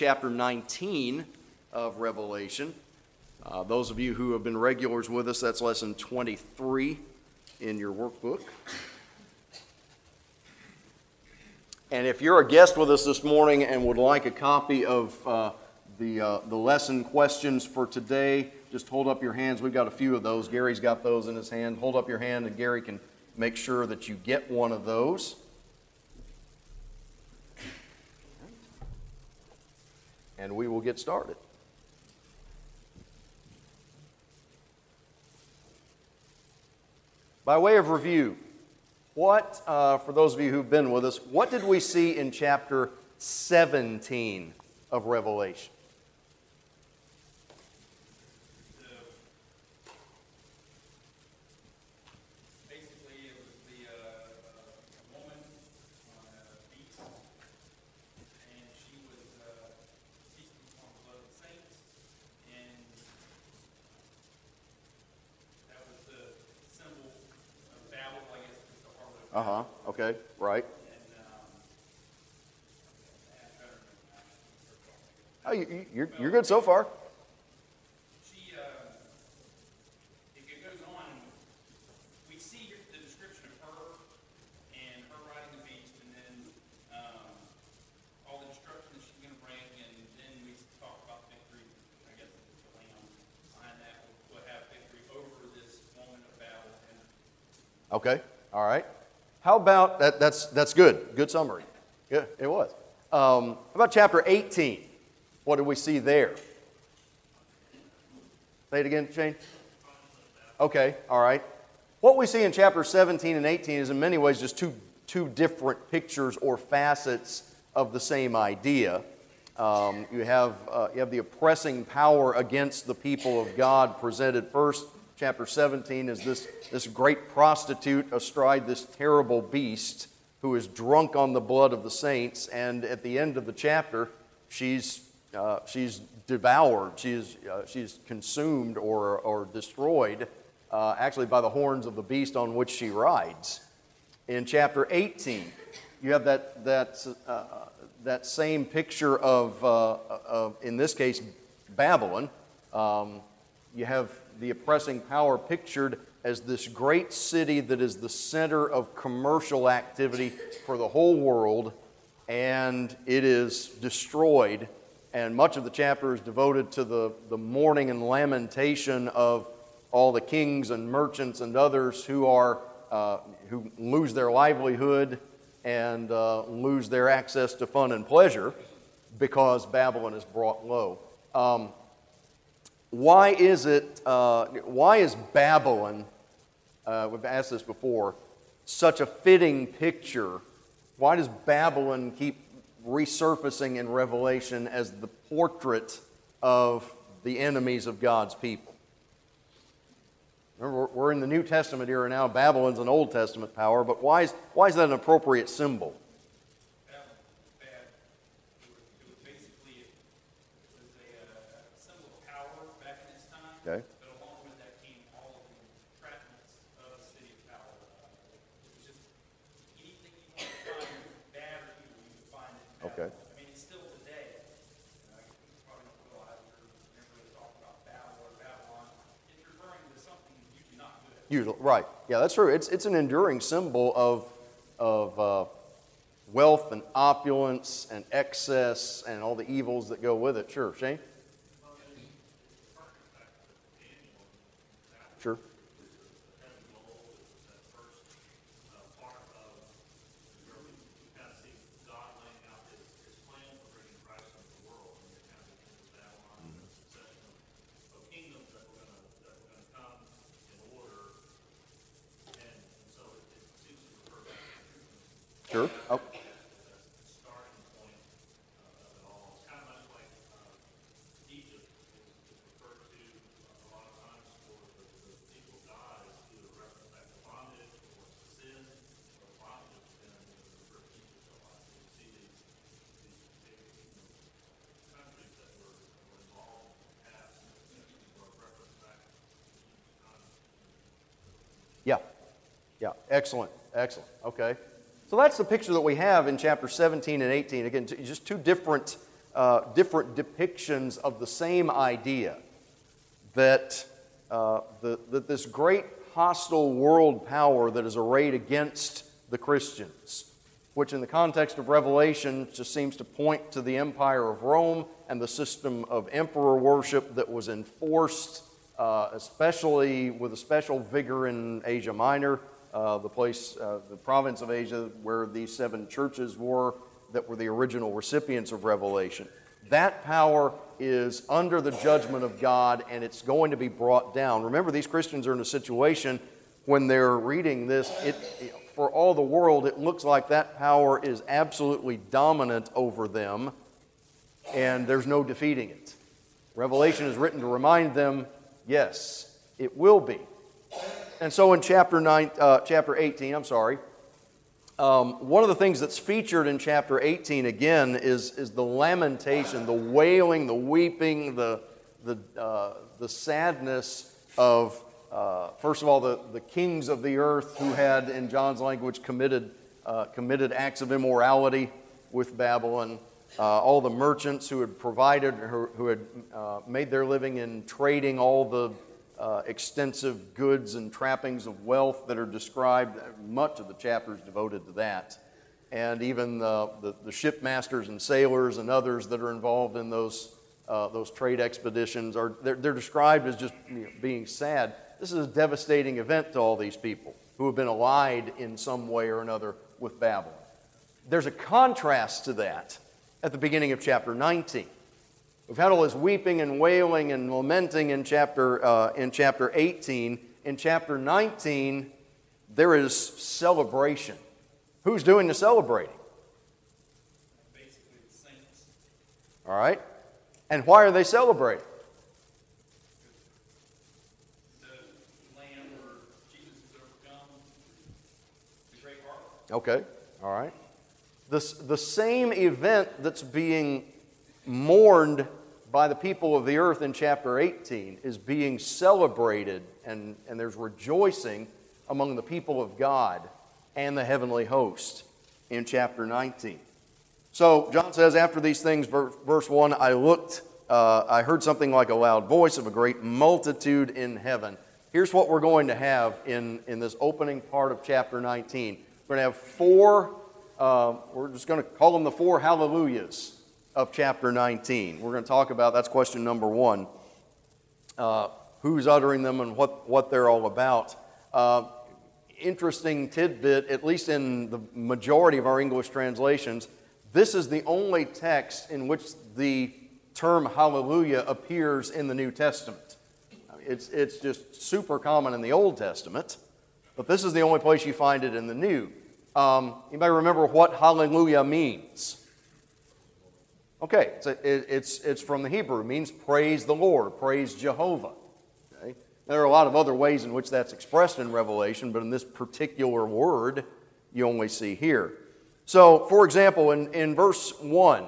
chapter 19 of Revelation. Those of you who have been regulars with us, that's lesson 23 in your workbook. And if you're a guest with us this morning and would like a copy of the lesson questions for today, just hold up your hands. We've got a few of those. Gary's got those in his hand. Hold up your hand and Gary can make sure that you get one of those. And we will get started. By way of review, for those of you who've been with us, what did we see in chapter 17 of Revelation? Basically, it was the woman on a beast, and she was feasting on the blood of the saints, and that was the symbol of Babel, I guess, is the heart of it. Okay, right. Oh, you're good so far. She, it goes on, we see the description of her and her riding the beast, and then all the destruction that she's going to bring, and then we talk about victory. I guess the lamb behind that will have victory over this woman of Babel. Okay, all right. How about that? That's good. Good summary. Yeah, it was. How about chapter 18? What did we see there? Say it again, Shane. Okay, all right. What we see in chapter 17 and 18 is in many ways just two different pictures or facets of the same idea. You have the oppressing power against the people of God presented first. Chapter 17 is this great prostitute astride this terrible beast who is drunk on the blood of the saints, and at the end of the chapter, she's devoured, she's consumed or destroyed, actually by the horns of the beast on which she rides. In chapter 18, you have that same picture of in this case, Babylon. You have the oppressing power pictured as this great city that is the center of commercial activity for the whole world, and it is destroyed. And much of the chapter is devoted to the mourning and lamentation of all the kings and merchants and others who lose their livelihood and lose their access to fun and pleasure because Babylon is brought low. Why is Babylon, we've asked this before, such a fitting picture? Why does Babylon keep resurfacing in Revelation as the portrait of the enemies of God's people? Remember, we're in the New Testament era now. Babylon's an Old Testament power, but why is that an appropriate symbol? Okay. But along with that came all of the entrapments of the city of power. It was just anything you want to find bad or evil, you could find it in Babylon. Okay. I mean, it's still today. You probably don't realize whenever they talk about Babel or Babylon, it's referring to something usually not good. Usually, right. Yeah, that's true. It's an enduring symbol of wealth and opulence and excess and all the evils that go with it. Sure, Shane? Sure. Sure. Oh. Yeah. Excellent. Okay. So that's the picture that we have in chapter 17 and 18. Again, just two different different depictions of the same idea that that this great hostile world power that is arrayed against the Christians, which in the context of Revelation just seems to point to the empire of Rome and the system of emperor worship that was enforced, especially with a special vigor in Asia Minor, the province of Asia where these 7 churches were that were the original recipients of Revelation. That power is under the judgment of God, and it's going to be brought down. Remember, these Christians are in a situation when they're reading this, for all the world, it looks like that power is absolutely dominant over them, and there's no defeating it. Revelation is written to remind them, yes, it will be. And so in chapter 18, one of the things that's featured in chapter 18 again is the lamentation, the wailing, the weeping, the sadness of, first of all, the kings of the earth who had, in John's language, committed acts of immorality with Babylon, all the merchants who had provided, who had made their living in trading all the extensive goods and trappings of wealth that are described. Much of the chapter is devoted to that. And even the shipmasters and sailors and others that are involved in those trade expeditions, they're described as just being sad. This is a devastating event to all these people who have been allied in some way or another with Babylon. There's a contrast to that at the beginning of chapter 19. We've had all this weeping and wailing and lamenting in chapter 18. In chapter 19, there is celebration. Who's doing the celebrating? Basically the saints. All right. And why are they celebrating? The land where Jesus has overcome the great harvest. Okay. All right. The same event that's being mourned by the people of the earth in chapter 18 is being celebrated, and there's rejoicing among the people of God and the heavenly host in chapter 19. So John says, after these things, verse 1, I heard something like a loud voice of a great multitude in heaven. Here's what we're going to have in this opening part of chapter 19. We're going to have 4, we're just going to call them the 4 hallelujahs of chapter 19. We're going to talk about, that's question number 1, who's uttering them and what they're all about. Interesting tidbit, at least in the majority of our English translations, this is the only text in which the term hallelujah appears in the New Testament. It's just super common in the Old Testament, but this is the only place you find it in the New. Anybody remember what hallelujah means? Okay, it's from the Hebrew. It means praise the Lord, praise Jehovah. Okay? There are a lot of other ways in which that's expressed in Revelation, but in this particular word, you only see here. So, for example, in verse 1,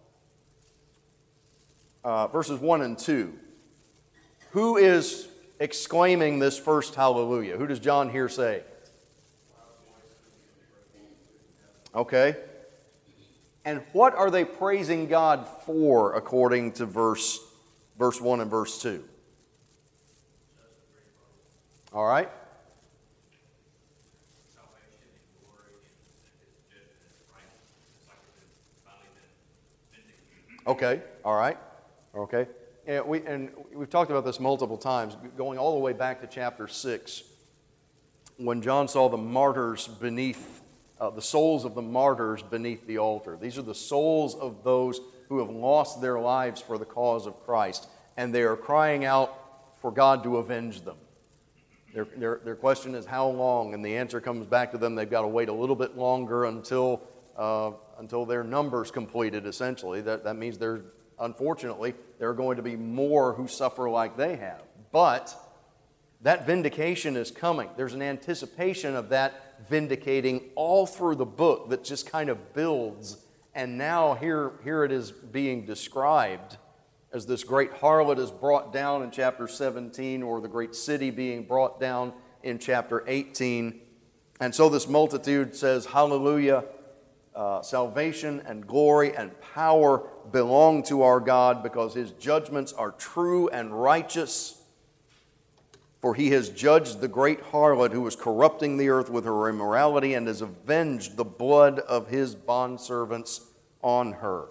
verses 1 and 2, who is exclaiming this first hallelujah? Who does John here say? Okay. And what are they praising God for according to verse 1 and verse 2? All right. Okay. All right. Okay. And we've talked about this multiple times, going all the way back to chapter 6, when John saw the martyrs beneath the souls of the martyrs beneath the altar. These are the souls of those who have lost their lives for the cause of Christ, and they are crying out for God to avenge them. Their question is, how long? And the answer comes back to them, they've got to wait a little bit longer until their number's completed, essentially. That means unfortunately, there are going to be more who suffer like they have. But that vindication is coming. There's an anticipation of that vindicating all through the book that just kind of builds. And now here it is being described as this great harlot is brought down in chapter 17, or the great city being brought down in chapter 18. And so this multitude says, hallelujah, salvation and glory and power belong to our God because His judgments are true and righteous. For He has judged the great harlot who was corrupting the earth with her immorality and has avenged the blood of His bondservants on her.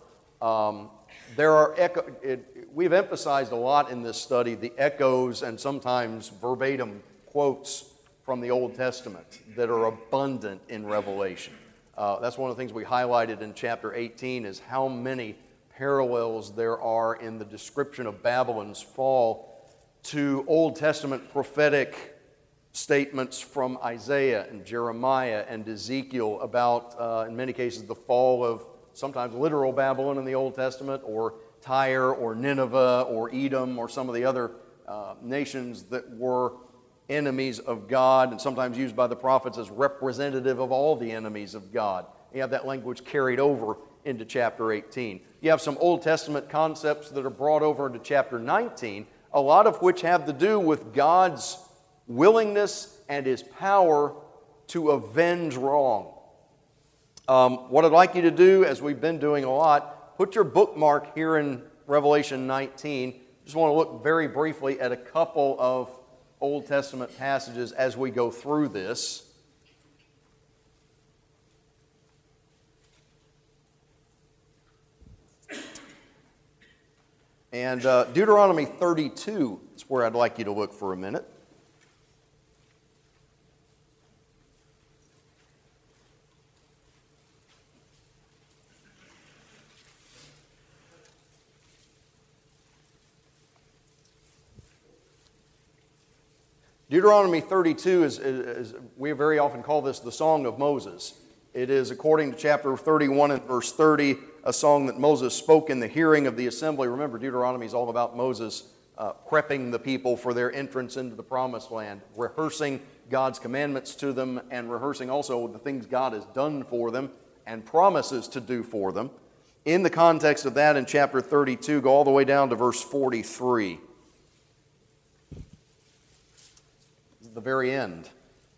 We've emphasized a lot in this study the echoes and sometimes verbatim quotes from the Old Testament that are abundant in Revelation. That's one of the things we highlighted in chapter 18 is how many parallels there are in the description of Babylon's fall to Old Testament prophetic statements from Isaiah and Jeremiah and Ezekiel about, in many cases, the fall of sometimes literal Babylon in the Old Testament, or Tyre or Nineveh or Edom or some of the other nations that were enemies of God and sometimes used by the prophets as representative of all the enemies of God. You have that language carried over into chapter 18. You have some Old Testament concepts that are brought over into chapter 19, a lot of which have to do with God's willingness and His power to avenge wrong. What I'd like you to do, as we've been doing a lot, put your bookmark here in Revelation 19. Just want to look very briefly at a couple of Old Testament passages as we go through this. And Deuteronomy 32 is where I'd like you to look for a minute. Deuteronomy 32 is we very often call this the Song of Moses. It is, according to chapter 31 and verse 30, a song that Moses spoke in the hearing of the assembly. Remember, Deuteronomy is all about Moses prepping the people for their entrance into the promised land, rehearsing God's commandments to them, and rehearsing also the things God has done for them and promises to do for them. In the context of that, in chapter 32, go all the way down to verse 43. The very end.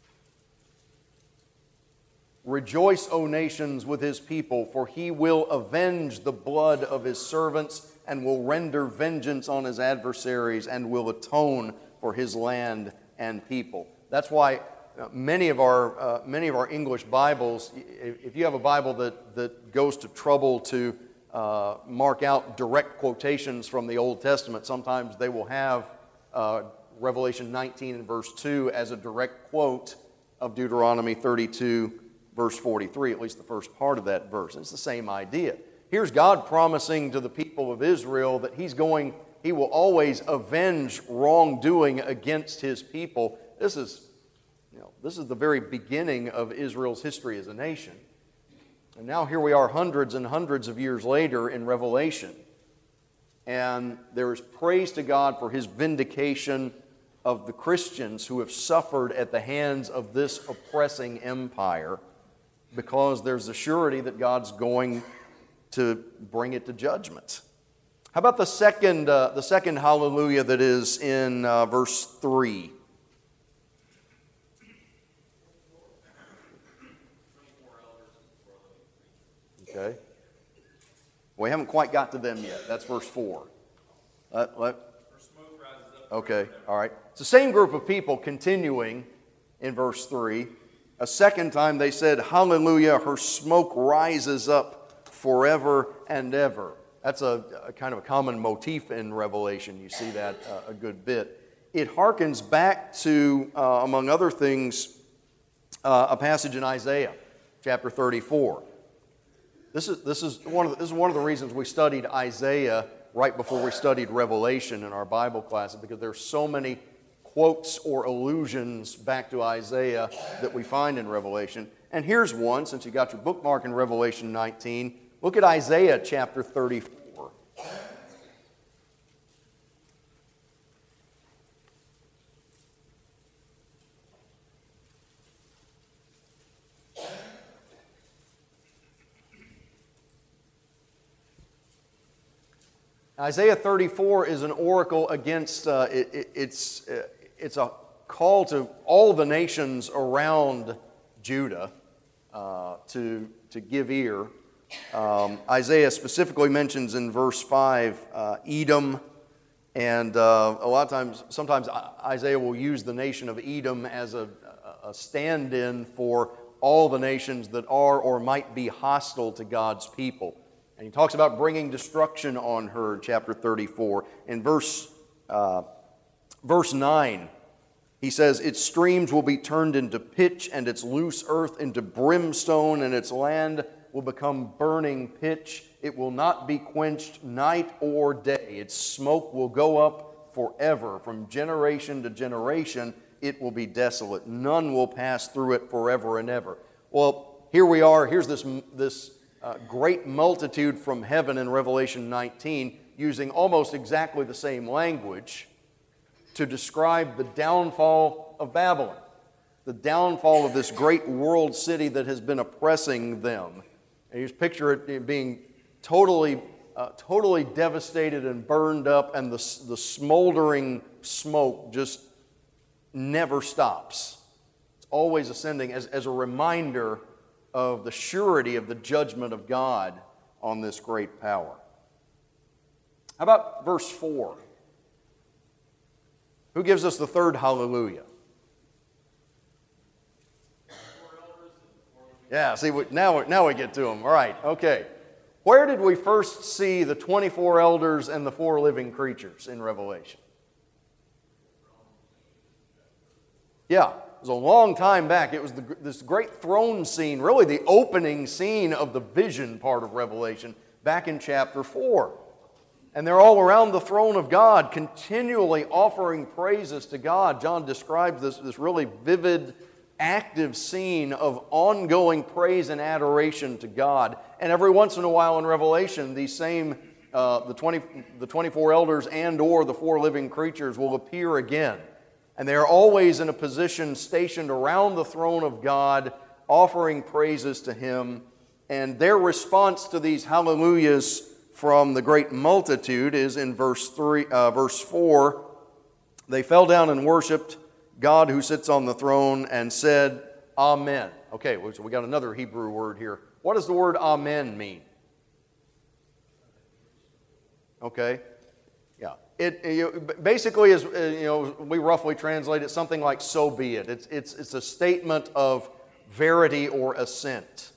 Rejoice, O nations, with His people, for He will avenge the blood of His servants and will render vengeance on His adversaries and will atone for His land and people. That's why many of our English Bibles, if you have a Bible that goes to trouble to mark out direct quotations from the Old Testament, sometimes they will have Revelation 19 and verse 2 as a direct quote of Deuteronomy 32, verse 43, at least the first part of that verse. It's the same idea. Here's God promising to the people of Israel that He will always avenge wrongdoing against His people. This is the very beginning of Israel's history as a nation. And now here we are hundreds and hundreds of years later in Revelation. And there is praise to God for His vindication of the Christians who have suffered at the hands of this oppressing empire, because there's a surety that God's going to bring it to judgment. How about the second hallelujah that is in verse 3? Okay. We haven't quite got to them yet. That's verse 4. Okay, all right. It's the same group of people continuing in verse 3. A second time they said, Hallelujah, her smoke rises up forever and ever. That's a kind of a common motif in Revelation. You see that a good bit. It harkens back to, among other things, a passage in Isaiah, chapter 34. This is one of the reasons we studied Isaiah right before we studied Revelation in our Bible classes, because there's so many quotes or allusions back to Isaiah that we find in Revelation. And here's one, since you got your bookmark in Revelation 19. Look at Isaiah chapter 34. Isaiah 34 is an oracle against, it's a call to all the nations around Judah to to give ear. Isaiah specifically mentions in verse 5 Edom, and a lot of times, sometimes Isaiah will use the nation of Edom as a stand-in for all the nations that are or might be hostile to God's people. And he talks about bringing destruction on her, chapter 34. In verse 9, he says, its streams will be turned into pitch, and its loose earth into brimstone, and its land will become burning pitch. It will not be quenched night or day. Its smoke will go up forever. From generation to generation, it will be desolate. None will pass through it forever and ever. Well, here we are. Here's this great multitude from heaven in Revelation 19, using almost exactly the same language to describe the downfall of Babylon, the downfall of this great world city that has been oppressing them. And you just picture it being totally devastated and burned up, and the smoldering smoke just never stops. It's always ascending as a reminder of the surety of the judgment of God on this great power. How about verse 4? Who gives us the third hallelujah? Yeah, see, now we get to them. All right, okay. Where did we first see the 24 elders and the 4 living creatures in Revelation? Yeah, it was a long time back. It was this great throne scene, really the opening scene of the vision part of Revelation, back in chapter 4. And they're all around the throne of God, continually offering praises to God. John describes this really vivid, active scene of ongoing praise and adoration to God. And every once in a while in Revelation, these same, the 24 elders and or the 4 living creatures will appear again. And they are always in a position stationed around the throne of God, offering praises to Him. And their response to these hallelujahs from the great multitude is in verse 4. They fell down and worshiped God who sits on the throne and said, Amen. Okay, so we got another Hebrew word here. What does the word Amen mean? Okay. Yeah. It basically is, we roughly translate it something like "so be it." It's a statement of verity or assent.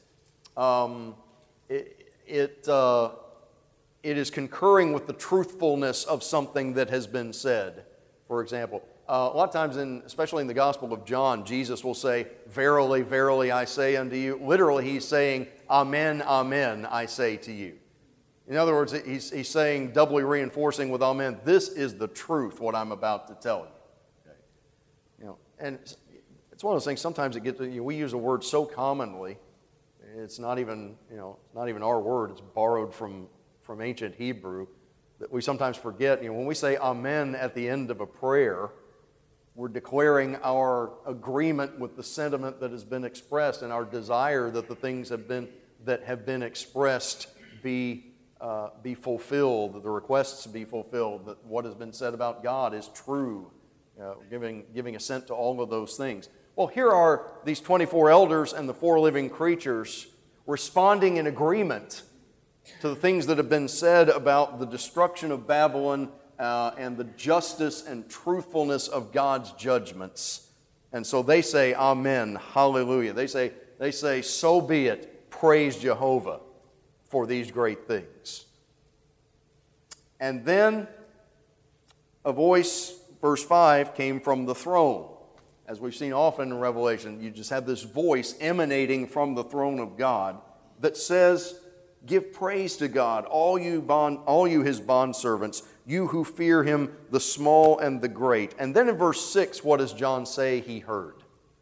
It is concurring with the truthfulness of something that has been said. For example, a lot of times, especially in the Gospel of John, Jesus will say, "Verily, verily, I say unto you." Literally, He's saying, "Amen, amen, I say to you." In other words, he's saying, doubly reinforcing with amen, this is the truth, what I'm about to tell you. Okay. And it's one of those things, sometimes we use a word so commonly, it's not even our word, it's borrowed from ancient Hebrew, that we sometimes forget. When we say amen at the end of a prayer, we're declaring our agreement with the sentiment that has been expressed and our desire that the things that have been expressed be fulfilled, that the requests be fulfilled, that what has been said about God is true, giving assent to all of those things. Well, here are these 24 elders and the 4 living creatures responding in agreement to the things that have been said about the destruction of Babylon and the justice and truthfulness of God's judgments. And so they say, Amen, hallelujah. They say, so be it, praise Jehovah for these great things. And then a voice, verse 5, came from the throne. As we've seen often in Revelation, you just have this voice emanating from the throne of God that says, give praise to God, all you His bondservants, you who fear Him, the small and the great. And then in verse 6, what does John say he heard?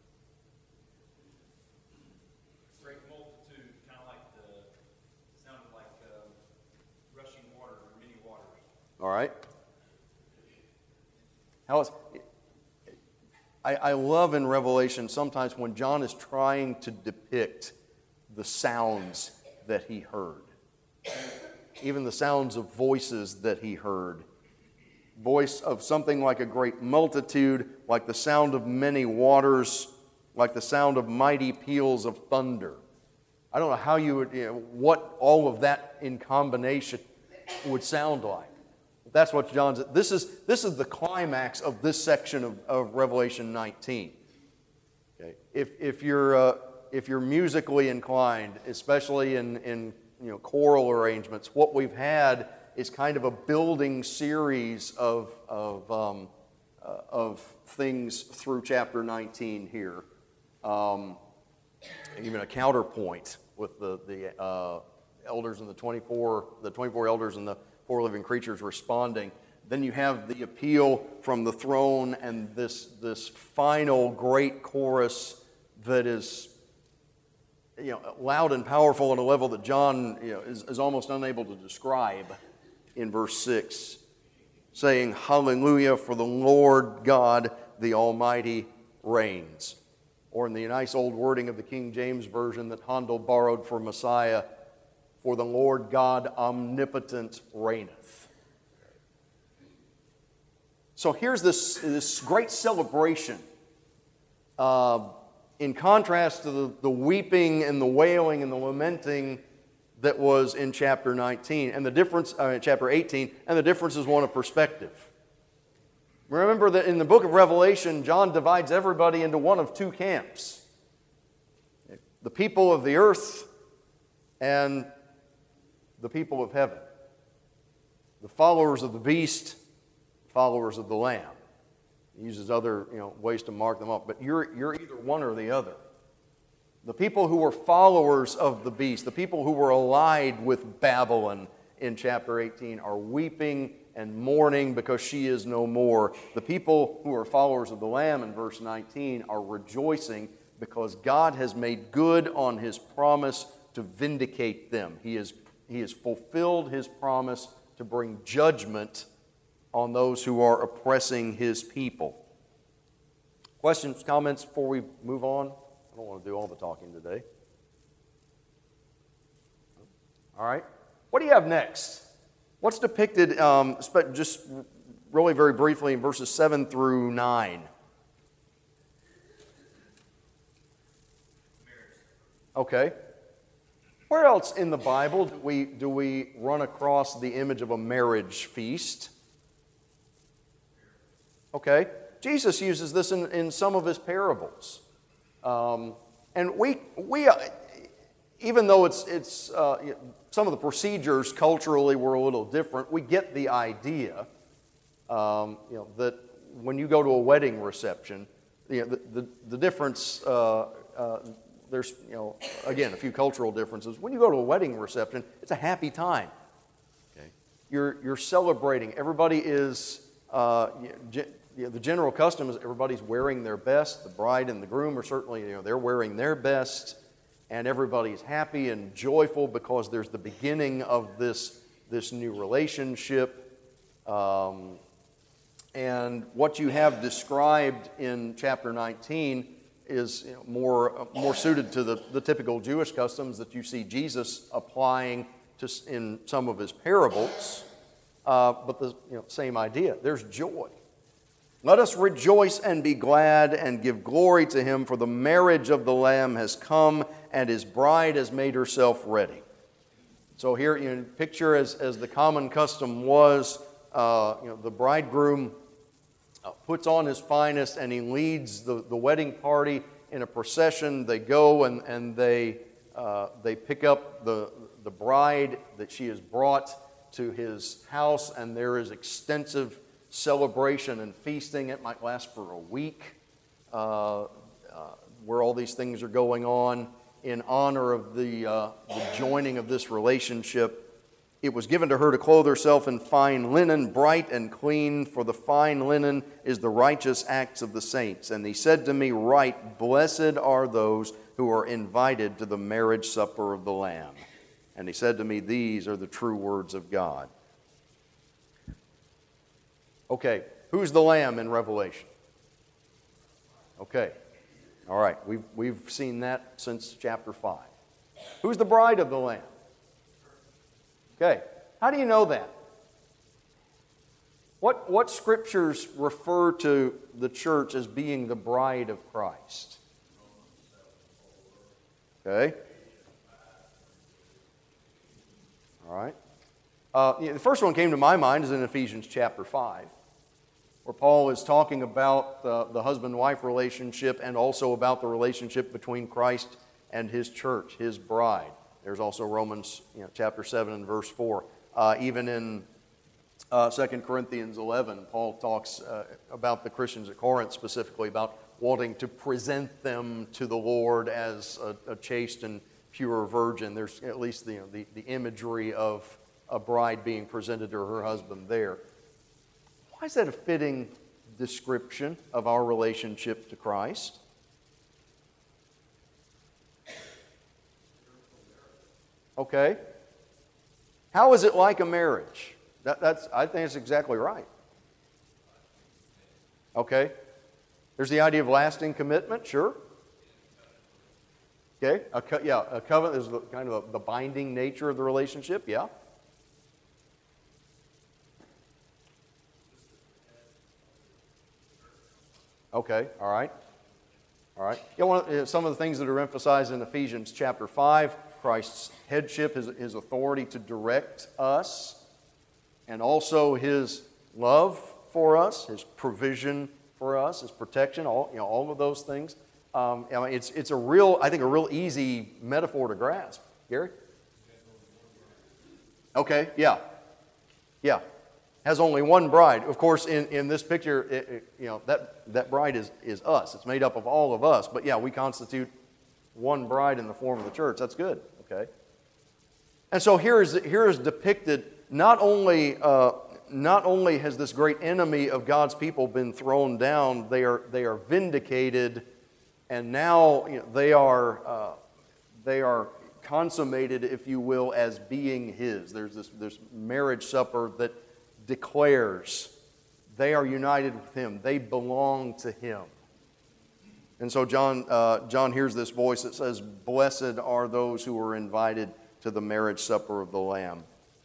All right. I love in Revelation sometimes when John is trying to depict the sounds that he heard. Even the sounds of voices that he heard. Voice of something like a great multitude, like the sound of many waters, like the sound of mighty peals of thunder. I don't know how you would, what all of that in combination would sound like. That's what John's. This is the climax of this section of Revelation 19. Okay, if you're musically inclined, especially in choral arrangements, what we've had is kind of a building series of things through chapter 19 here. Even a counterpoint with the elders and the 24 elders and the 4 living creatures responding. Then you have the appeal from the throne and this final great chorus that is loud and powerful on a level that John is almost unable to describe in verse 6, saying, "Hallelujah, for the Lord God, the Almighty, reigns." Or in the nice old wording of the King James Version that Handel borrowed for Messiah, "For the Lord God omnipotent reigneth." So here's this great celebration in contrast to the weeping and the wailing and the lamenting that was in chapter 19 and the difference chapter 18, and the difference is one of perspective. Remember that in the book of Revelation, John divides everybody into one of 2 camps: the people of the earth and the people of heaven, the followers of the beast, followers of the Lamb. He uses other ways to mark them up, but you're either one or the other. The people who were followers of the beast, the people who were allied with Babylon in chapter 18, are weeping and mourning because she is no more. The people who are followers of the Lamb in verse 19 are rejoicing because God has made good on His promise to vindicate them. He has fulfilled His promise to bring judgment on those who are oppressing His people. Questions, comments before we move on? I don't want to do all the talking today. All right. What do you have next? What's depicted, just really very briefly, in verses 7 through 9? Okay. Where else in the Bible do we run across the image of a marriage feast? Okay. Jesus uses this in some of His parables. And we even though it's some of the procedures culturally were a little different, we get the idea that when you go to a wedding reception, the difference, there's again a few cultural differences. When you go to a wedding reception, it's a happy time. Okay, you're celebrating. Everybody is the general custom is everybody's wearing their best. The bride and the groom are certainly they're wearing their best. And everybody's happy and joyful because there's the beginning of this new relationship. And what you have described in chapter 19 is more suited to the typical Jewish customs that you see Jesus applying in some of His parables. But the same idea. There's joy. Let us rejoice and be glad and give glory to Him, for the marriage of the Lamb has come, and His bride has made herself ready. So here, picture as the common custom was, the bridegroom puts on his finest and he leads the wedding party in a procession. They go and they pick up the bride that she has brought to his house, and there is extensive celebration and feasting. It might last for a week, where all these things are going on in honor of the joining of this relationship. It was given to her to clothe herself in fine linen, bright and clean, for the fine linen is the righteous acts of the saints. And he said to me, "Right, blessed are those who are invited to the marriage supper of the Lamb." And he said to me, "These are the true words of God." Okay, who's the Lamb in Revelation? Okay, all right, we've seen that since chapter 5. Who's the bride of the Lamb? Okay, how do you know that? What scriptures refer to the church as being the bride of Christ? Okay, All right. The first one came to my mind is in Ephesians chapter 5, where Paul is talking about the husband-wife relationship and also about the relationship between Christ and his church, his bride. There's also Romans chapter 7 and verse 4. Even in 2 Corinthians 11, Paul talks about the Christians at Corinth specifically, about wanting to present them to the Lord as a chaste and pure virgin. There's at least the imagery of a bride being presented to her husband there. Why is that a fitting description of our relationship to Christ? Okay. How is it like a marriage? I think that's exactly right. Okay. There's the idea of lasting commitment, sure. Okay. A covenant is kind of the binding nature of the relationship, yeah. Okay, all right. All right. Some of the things that are emphasized in Ephesians chapter 5, Christ's headship, his authority to direct us, and also his love for us, his provision for us, his protection, all of those things. It's a real easy metaphor to grasp. Gary? Okay, yeah. Has only one bride. Of course, in this picture, that bride is us. It's made up of all of us. But yeah, we constitute one bride in the form of the church. That's good. Okay. And so here is depicted not only has this great enemy of God's people been thrown down, they are vindicated, and now they are consummated, if you will, as being His. There's this marriage supper that declares they are united with Him. They belong to Him. And so John hears this voice that says, "Blessed are those who are invited to the marriage supper of the Lamb."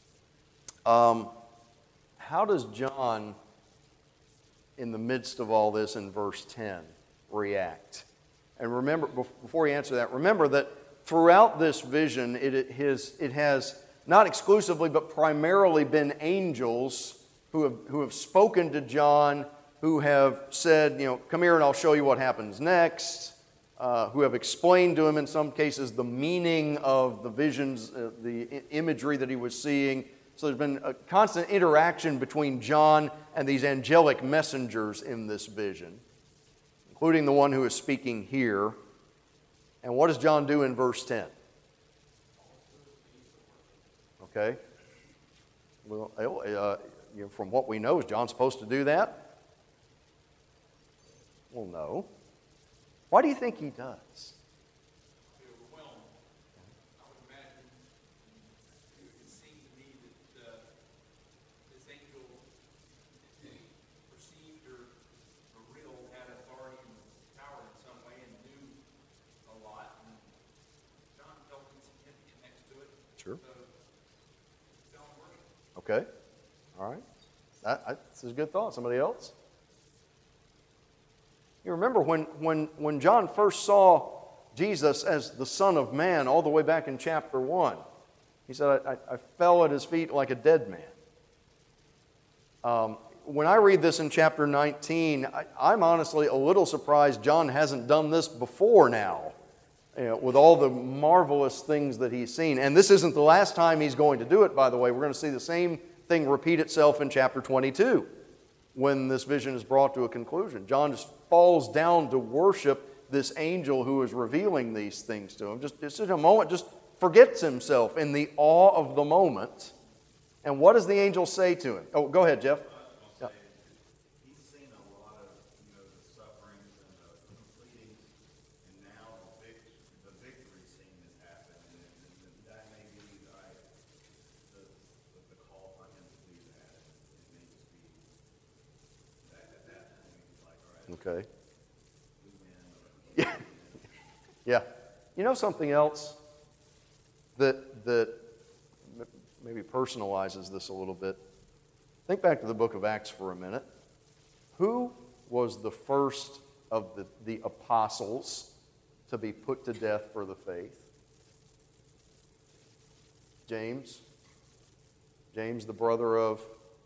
How does John, in the midst of all this in verse 10, react? And remember, before you answer that, remember that throughout this vision, it has not exclusively, but primarily been angels who have spoken to John, who have said, come here and I'll show you what happens next, who have explained to him in some cases the meaning of the visions, the imagery that he was seeing. So there's been a constant interaction between John and these angelic messengers in this vision, including the one who is speaking here. And what does John do in verse 10? Okay. Well, from what we know, is John supposed to do that? Well, no. Why do you think he does? Overwhelmed. I would imagine it would seem to me that this angel perceived or real had authority and power in some way and knew a lot. And John felt insignificant next to it. Sure. So fell in worship. Okay. All right. That's a good thought. Somebody else? You remember when John first saw Jesus as the Son of Man, all the way back in chapter 1, he said, I fell at his feet like a dead man. When I read this in chapter 19, I'm honestly a little surprised John hasn't done this before now, with all the marvelous things that he's seen. And this isn't the last time he's going to do it, by the way. We're going to see the same thing repeat itself in chapter 22 when this vision is brought to a conclusion. John just falls down to worship this angel who is revealing these things to him. Just in a moment, just forgets himself in the awe of the moment. And what does the angel say to him? Oh, go ahead, Jeff. Yeah. He's seen a lot of the sufferings and the pleadings, and now the victory scene has happened, and that may be the call for him to do that. It may just be that at that point he's like, all right, Okay. we win. Yeah. Yeah. You know something else that maybe personalizes this a little bit? Think back to the book of Acts for a minute. Who was the first of the apostles to be put to death for the faith? James, James, the brother of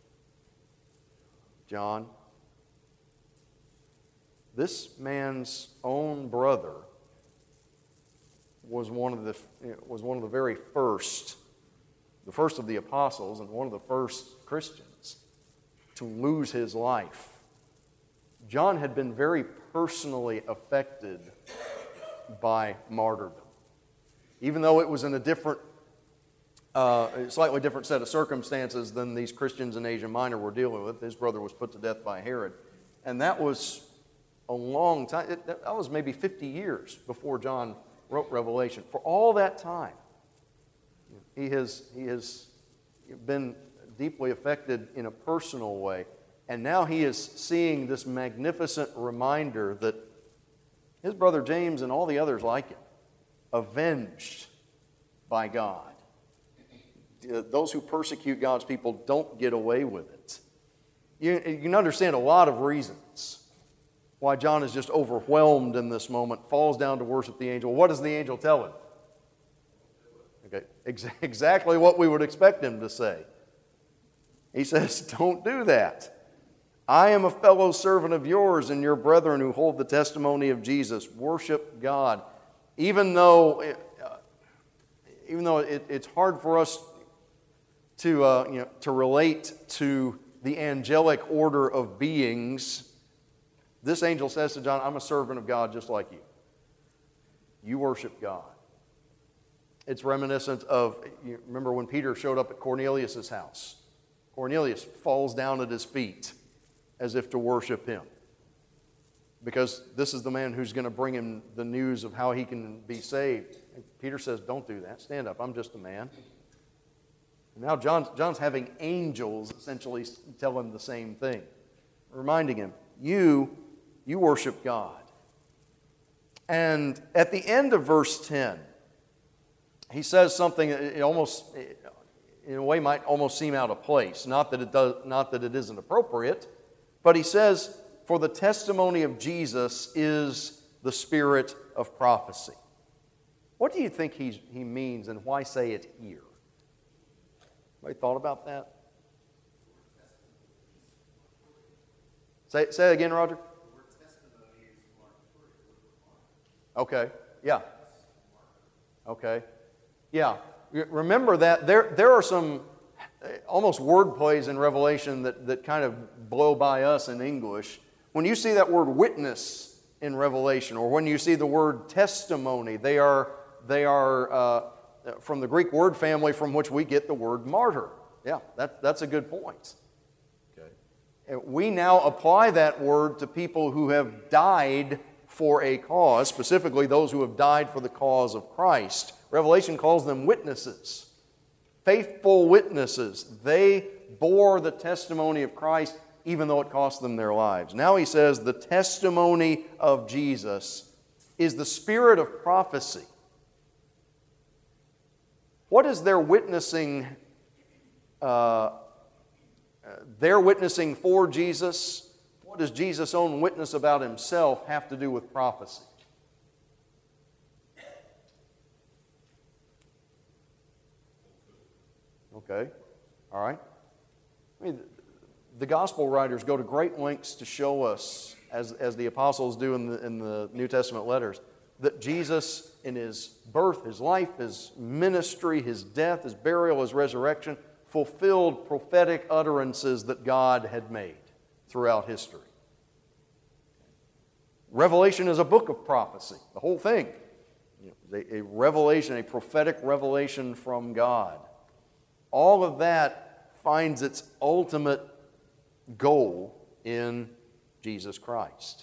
John. This man's own brother was one of the very first, the first of the apostles and one of the first Christians to lose his life. John had been very personally affected by martyrdom. Even though it was in a different, slightly different set of circumstances than these Christians in Asia Minor were dealing with. His brother was put to death by Herod. And that was a long time. That was maybe 50 years before John wrote Revelation. For all that time, he has been deeply affected in a personal way. And now he is seeing this magnificent reminder that his brother James and all the others like him, avenged by God. Those who persecute God's people don't get away with it. You can understand a lot of reasons why John is just overwhelmed in this moment, falls down to worship the angel. What does the angel tell him? Okay, exactly what we would expect him to say. He says, don't do that. I am a fellow servant of yours and your brethren who hold the testimony of Jesus. Worship God. Even though it's hard for us to relate to the angelic order of beings, this angel says to John, I'm a servant of God just like you. You worship God. It's reminiscent of, you remember when Peter showed up at Cornelius' house. Cornelius falls down at his feet as if to worship him, because this is the man who's going to bring him the news of how he can be saved. And Peter says, don't do that. Stand up. I'm just a man. And now John's having angels essentially tell him the same thing, reminding him, you worship God. And at the end of verse 10, he says something that almost, in a way, might almost seem out of place. Not that it isn't appropriate, but he says, for the testimony of Jesus is the spirit of prophecy. What do you think he means, and why say it here? Anybody thought about that? Say it again, Roger. Okay. Yeah. Okay. Yeah. Remember that there are some almost word plays in Revelation that kind of blow by us in English. When you see that word witness in Revelation, or when you see the word testimony, they are from the Greek word family from which we get the word martyr. Yeah, that's a good point. Okay. And we now apply that word to people who have died for a cause, specifically those who have died for the cause of Christ. Revelation calls them witnesses. Faithful witnesses. They bore the testimony of Christ even though it cost them their lives. Now he says the testimony of Jesus is the spirit of prophecy. What is their witnessing? Their witnessing for Jesus? What does Jesus' own witness about himself have to do with prophecy? Okay, all right. I mean, the gospel writers go to great lengths to show us, as the apostles do in the New Testament letters, that Jesus, in his birth, his life, his ministry, his death, his burial, his resurrection, fulfilled prophetic utterances that God had made throughout history. Revelation is a book of prophecy, the whole thing. A revelation, a prophetic revelation from God. All of that finds its ultimate goal in Jesus Christ.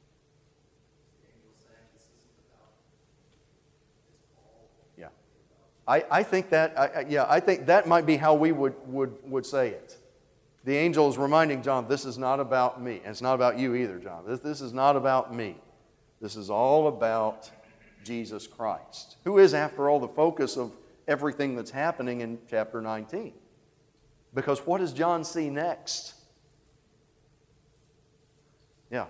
Yeah, I think that might be how we would say it. The angel is reminding John, this is not about me. And it's not about you either, John. This is not about me. This is all about Jesus Christ, who is, after all, the focus of everything that's happening in chapter 19. Because what does John see next? Yeah.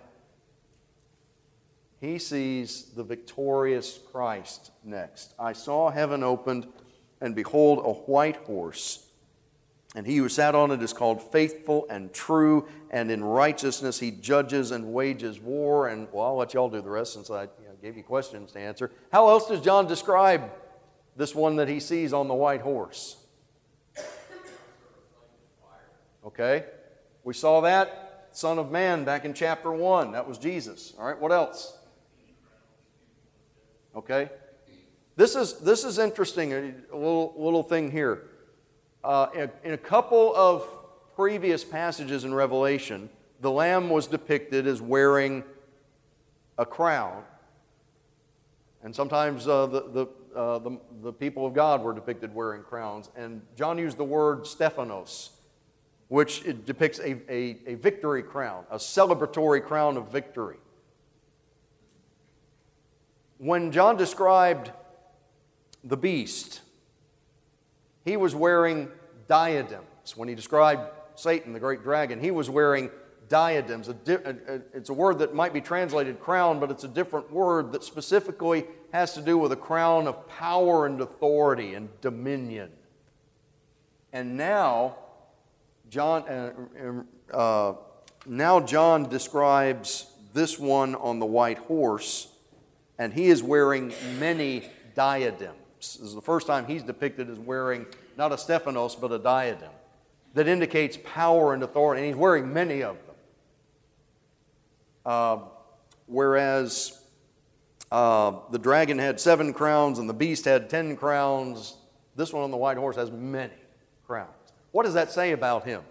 He sees the victorious Christ next. I saw heaven opened, and behold, a white horse. And he who sat on it is called faithful and true, and in righteousness he judges and wages war. And, well, I'll let y'all do the rest since I gave you questions to answer. How else does John describe this one that he sees on the white horse? Okay, we saw that, Son of Man, back in chapter 1. That was Jesus. All right, what else? Okay, this is interesting, a little thing here. In a couple of previous passages in Revelation, the Lamb was depicted as wearing a crown, and sometimes the people of God were depicted wearing crowns. And John used the word Stephanos, which it depicts a victory crown, a celebratory crown of victory. When John described the beast, he was wearing diadems. When he described Satan, the great dragon, he was wearing diadems. It's a word that might be translated crown, but it's a different word that specifically has to do with a crown of power and authority and dominion. And now John describes this one on the white horse, and he is wearing many diadems. This is the first time he's depicted as wearing not a Stephanos, but a diadem that indicates power and authority, and he's wearing many of them. Whereas the dragon had 7 crowns and the beast had 10 crowns, this one on the white horse has many crowns. What does that say about him?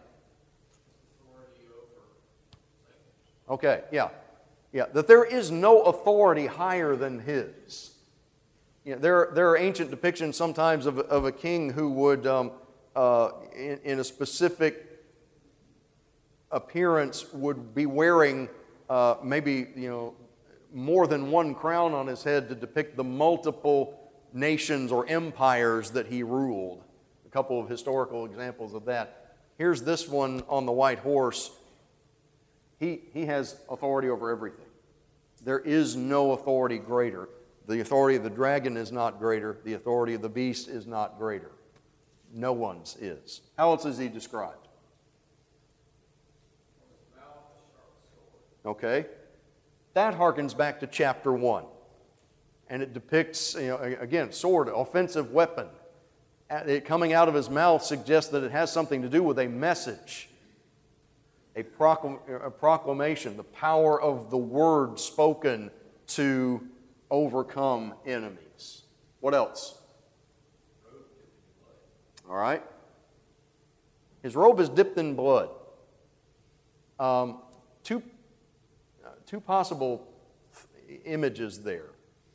Okay, yeah, that there is no authority higher than his. There are ancient depictions sometimes of a king who would, in a specific appearance, would be wearing maybe more than one crown on his head to depict the multiple nations or empires that he ruled. A couple of historical examples of that. Here's this one on the white horse. He has authority over everything. There is no authority greater. The authority of the dragon is not greater. The authority of the beast is not greater. No one's is. How else is he described? Okay. That harkens back to chapter 1. And it depicts, again, sword, offensive weapon. It coming out of his mouth suggests that it has something to do with a message, a proclamation, the power of the word spoken to overcome enemies. What else? All right. His robe is dipped in blood. Two possible images there.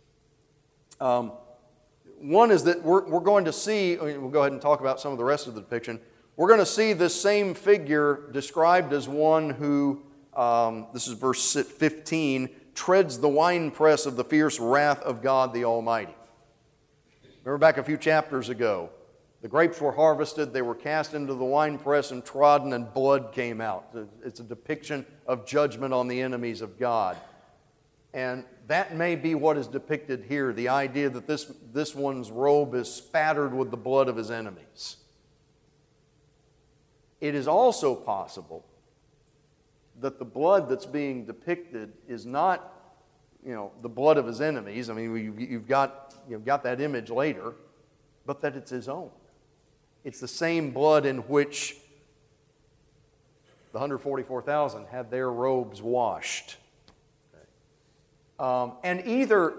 One is that we're going to see, we'll go ahead and talk about some of the rest of the depiction. We're going to see this same figure described as one who, this is verse 15, treads the winepress of the fierce wrath of God the Almighty. Remember back a few chapters ago, the grapes were harvested, they were cast into the winepress and trodden, and blood came out. It's a depiction of judgment on the enemies of God. And that may be what is depicted here, the idea that this one's robe is spattered with the blood of his enemies. It is also possible that the blood that's being depicted is not, the blood of his enemies. I mean, you've got that image later, but that it's his own. It's the same blood in which the 144,000 had their robes washed. Okay. And either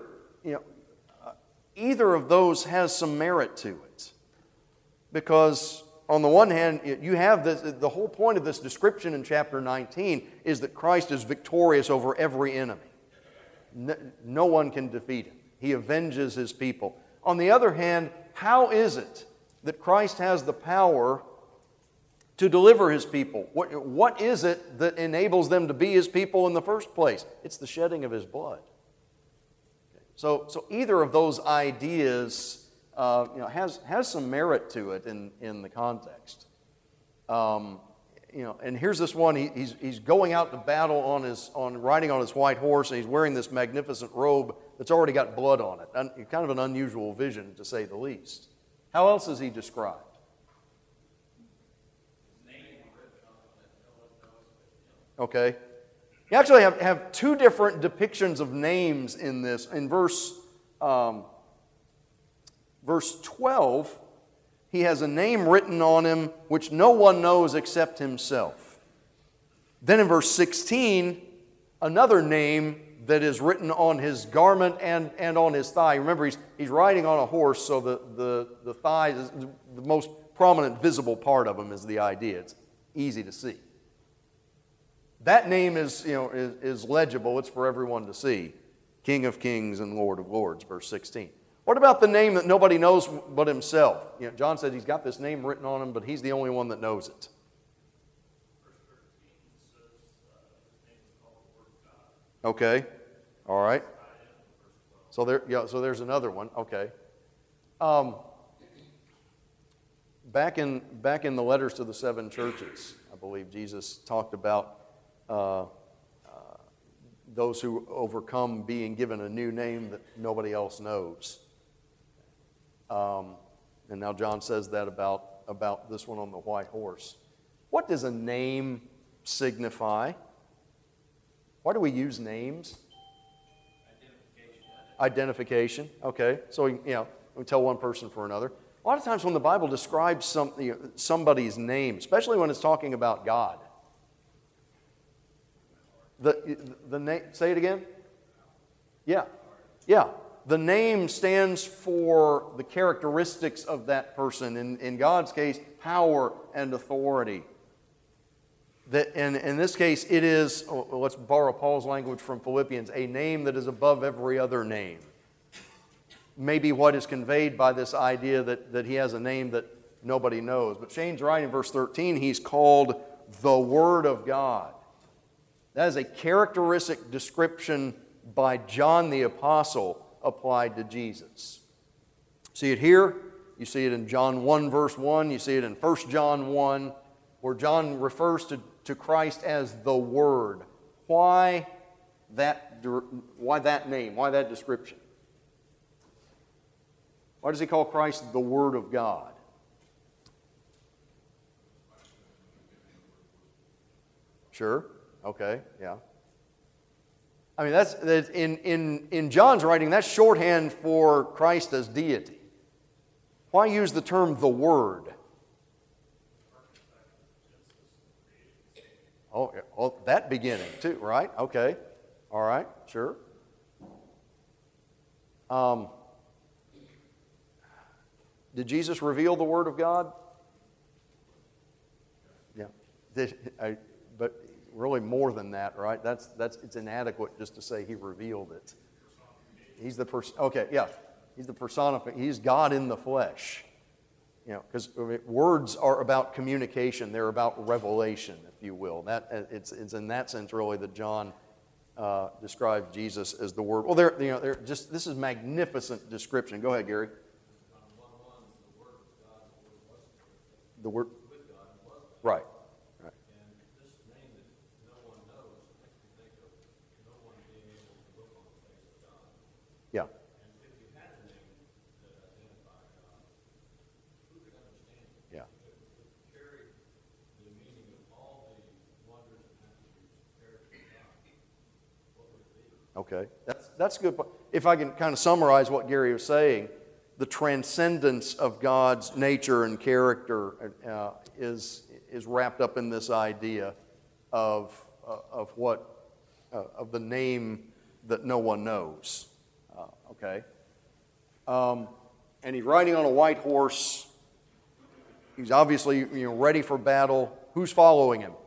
of those has some merit to it, because on the one hand, you have the whole point of this description in chapter 19 is that Christ is victorious over every enemy. No one can defeat him. He avenges his people. On the other hand, how is it that Christ has the power to deliver his people? What is it that enables them to be his people in the first place? It's the shedding of his blood. So either of those ideas has some merit to it in the context. And here's this one. He's going out to battle riding on his white horse, and he's wearing this magnificent robe that's already got blood on it. Kind of an unusual vision, to say the least. How else is he described? Okay? You actually have two different depictions of names in this. In verse 12, he has a name written on him which no one knows except himself. Then in verse 16, another name that is written on his garment and on his thigh. Remember, he's riding on a horse, so the thigh is the most prominent visible part of him is the idea. It's easy to see. That name is legible. It's for everyone to see. King of Kings and Lord of Lords, verse 16. What about the name that nobody knows but himself? John said he's got this name written on him, but he's the only one that knows it. Okay. All right. So there's another one. Okay. Back in the letters to the seven churches, I believe Jesus talked about those who overcome being given a new name that nobody else knows. And now John says that about this one on the white horse. What does a name signify? Why do we use names? Identification. Okay. So we tell one person for another. A lot of times when the Bible describes somebody's name, especially when it's talking about God, the name. Say it again. Yeah. The name stands for the characteristics of that person. In God's case, power and authority. That in this case, it is, let's borrow Paul's language from Philippians, a name that is above every other name. Maybe what is conveyed by this idea that he has a name that nobody knows. But Shane's right in verse 13, he's called the Word of God. That is a characteristic description by John the Apostle applied to Jesus. See it here. You see it in John 1 verse 1. You see it in 1 John 1, where John refers to Christ as the Word. Why that name? Why that description? Why does he call Christ the Word of God? Sure. Okay. Yeah. I mean, that's in John's writing. That's shorthand for Christ as deity. Why use the term the Word? Oh, that beginning too, right? Okay. All right. Sure. Did Jesus reveal the Word of God? Yeah. But really more than that, right? It's inadequate just to say He revealed it. He's the person. Okay, yeah. He's the personification. He's God in the flesh. Because words are about communication. They're about revelation, if you will. It's in that sense really that John describes Jesus as the Word. Well, this is magnificent description. Go ahead, Gary. The Word. Right. And this name that no one knows makes me think of no one being able to look on the face of God. Yeah. And if you had a name that identified God, who could understand it? Yeah. It would carry the meaning of all the wonders and attributes and character of God. What would it be? Okay. That's a good point. If I can kind of summarize what Gary was saying, the transcendence of God's nature and character is wrapped up in this idea of the name that no one knows. Okay, and he's riding on a white horse. He's obviously ready for battle. Who's following him?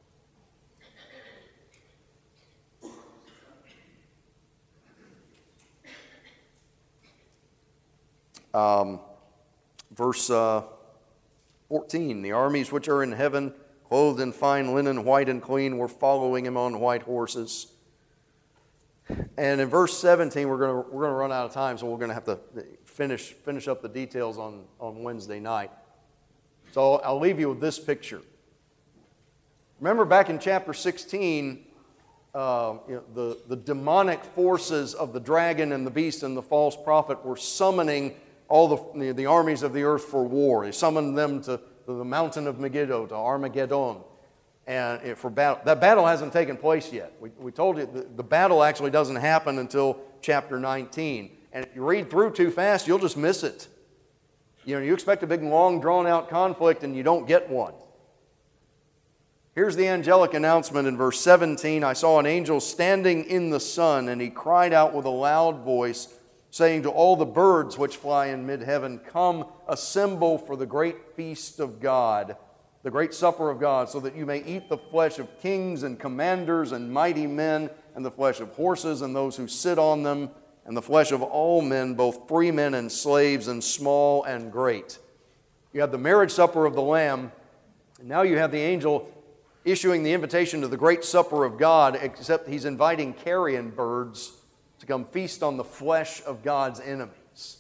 Verse 14, the armies which are in heaven, clothed in fine linen, white and clean, were following him on white horses. And in verse 17, we're going to run out of time, so we're going to have to finish up the details on Wednesday night. So I'll leave you with this picture. Remember back in chapter 16, the demonic forces of the dragon and the beast and the false prophet were summoning all the armies of the earth for war. They summoned them to the mountain of Megiddo, to Armageddon. and for battle. That battle hasn't taken place yet. We told you the battle actually doesn't happen until chapter 19. And if you read through too fast, you'll just miss it. You know, you expect a big, long, drawn-out conflict, and you don't get one. Here's the angelic announcement in verse 17. I saw an angel standing in the sun, and he cried out with a loud voice, saying to all the birds which fly in mid-heaven, come, assemble for the great feast of God, the great supper of God, so that you may eat the flesh of kings and commanders and mighty men, and the flesh of horses and those who sit on them, and the flesh of all men, both free men and slaves, and small and great. You have the marriage supper of the Lamb, and now you have the angel issuing the invitation to the great supper of God, except he's inviting carrion birds to come feast on the flesh of God's enemies.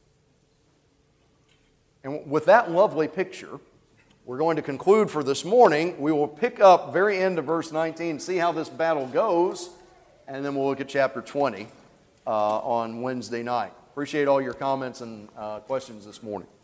And with that lovely picture, we're going to conclude for this morning. We will pick up very end of verse 19, see how this battle goes, and then we'll look at chapter 20 on Wednesday night. Appreciate all your comments and questions this morning.